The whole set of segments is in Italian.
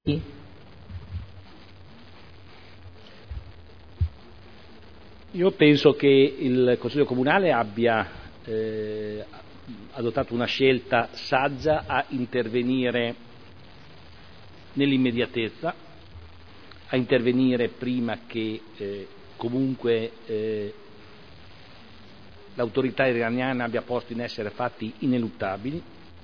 Io penso che il Consiglio Comunale abbia adottato una scelta saggia a intervenire nell'immediatezza, a intervenire prima che comunque l'autorità iraniana abbia posto in essere fatti ineluttabili,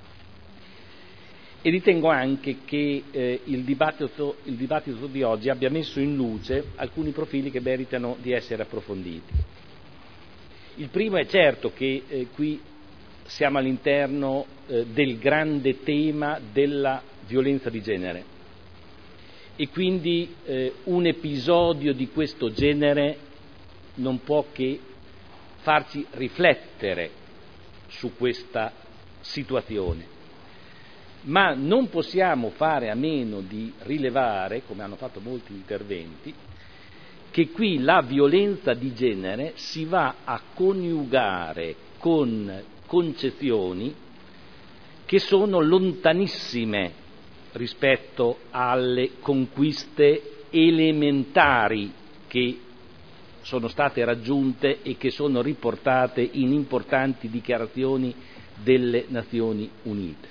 e ritengo anche che il dibattito di oggi abbia messo in luce alcuni profili che meritano di essere approfonditi. Il primo è certo che qui siamo all'interno del grande tema della violenza di genere, e quindi un episodio di questo genere non può che farci riflettere su questa situazione. Ma non possiamo fare a meno di rilevare, come hanno fatto molti interventi, che qui la violenza di genere si va a coniugare con concezioni che sono lontanissime rispetto alle conquiste elementari che sono state raggiunte e che sono riportate in importanti dichiarazioni delle Nazioni Unite.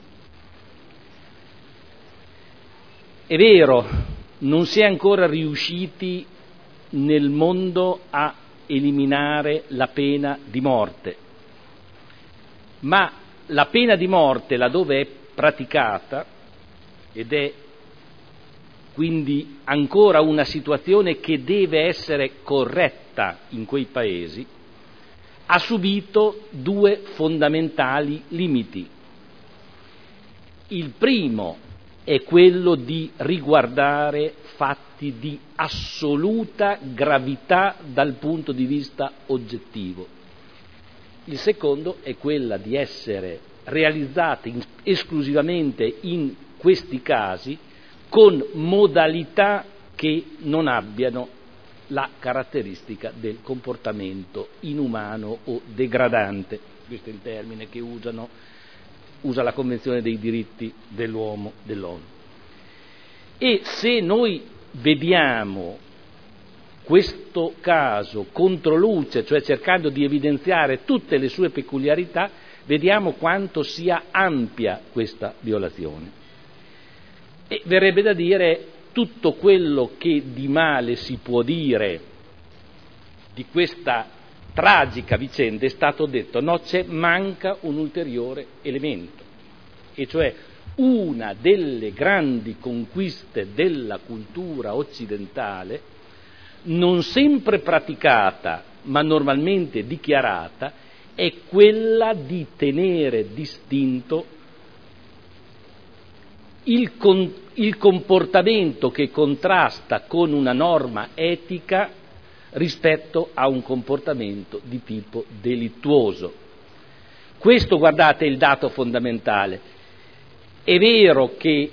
È vero, non si è ancora riusciti nel mondo a eliminare la pena di morte, ma la pena di morte, laddove è praticata, ed è quindi ancora una situazione che deve essere corretta in quei paesi, ha subito due fondamentali limiti. Il primo è quello di riguardare fatti di assoluta gravità dal punto di vista oggettivo. Il secondo è quella di essere realizzate esclusivamente in questi casi con modalità che non abbiano la caratteristica del comportamento inumano o degradante. Questo è il termine che usa la Convenzione dei diritti dell'uomo dell'ONU. E se noi vediamo questo caso controluce, cioè cercando di evidenziare tutte le sue peculiarità, vediamo quanto sia ampia questa violazione. E verrebbe da dire tutto quello che di male si può dire di questa tragica vicenda è stato detto. No, manca un ulteriore elemento, e cioè una delle grandi conquiste della cultura occidentale, non sempre praticata ma normalmente dichiarata, è quella di tenere distinto il comportamento che contrasta con una norma etica rispetto a un comportamento di tipo delittuoso. Questo, guardate, è il dato fondamentale. È vero che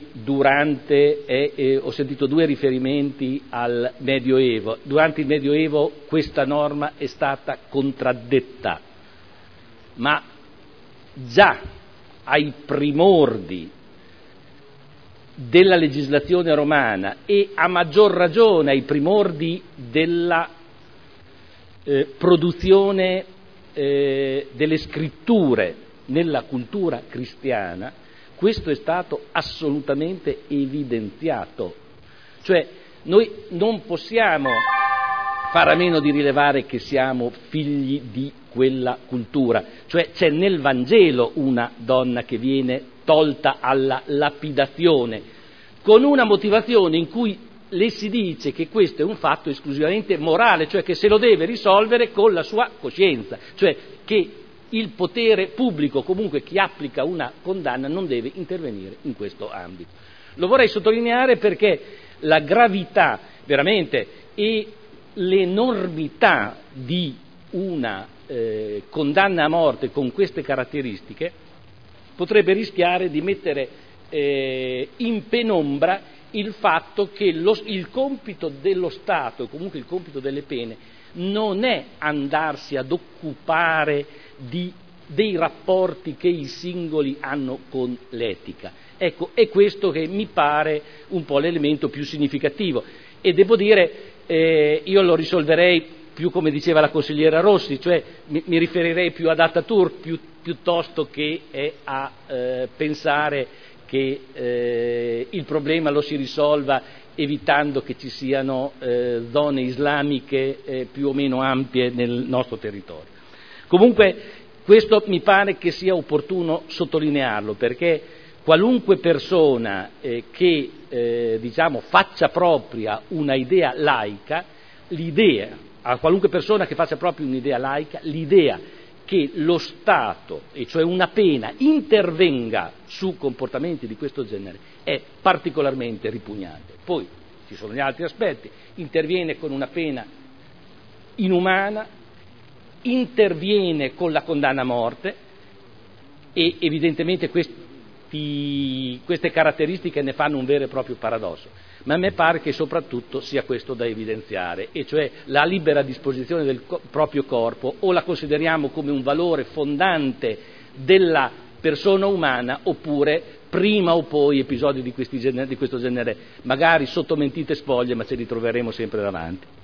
ho sentito due riferimenti al Medioevo. Durante il Medioevo questa norma è stata contraddetta, ma già ai primordi della legislazione romana, e a maggior ragione ai primordi della produzione delle scritture nella cultura cristiana, questo è stato assolutamente evidenziato. Cioè noi non possiamo fare a meno di rilevare che siamo figli di quella cultura. Cioè c'è nel Vangelo una donna che viene tolta alla lapidazione con una motivazione in cui le si dice che questo è un fatto esclusivamente morale, cioè che se lo deve risolvere con la sua coscienza, cioè che il potere pubblico, comunque chi applica una condanna, non deve intervenire in questo ambito. Lo vorrei sottolineare perché la gravità veramente e l'enormità di una condanna a morte con queste caratteristiche potrebbe rischiare di mettere in penombra il fatto che il compito dello Stato, e comunque il compito delle pene, non è andarsi ad occupare dei rapporti che i singoli hanno con l'etica, Ecco, è questo che mi pare un po' l'elemento più significativo, e devo dire, io lo risolverei più come diceva la consigliera Rossi, cioè mi riferirei più ad Ataturk piuttosto che a pensare che il problema lo si risolva evitando che ci siano zone islamiche più o meno ampie nel nostro territorio. Comunque questo mi pare che sia opportuno sottolinearlo, perché qualunque persona che faccia propria una idea laica, a qualunque persona che faccia propria un'idea laica, l'idea che lo Stato, e cioè una pena, intervenga su comportamenti di questo genere è particolarmente ripugnante. Poi ci sono gli altri aspetti: interviene con una pena inumana, interviene con la condanna a morte, e evidentemente queste caratteristiche ne fanno un vero e proprio paradosso, ma a me pare che soprattutto sia questo da evidenziare, e cioè la libera disposizione del proprio corpo o la consideriamo come un valore fondante della persona umana, oppure prima o poi episodi di questo genere, magari sotto mentite spoglie, ma ce li troveremo sempre davanti.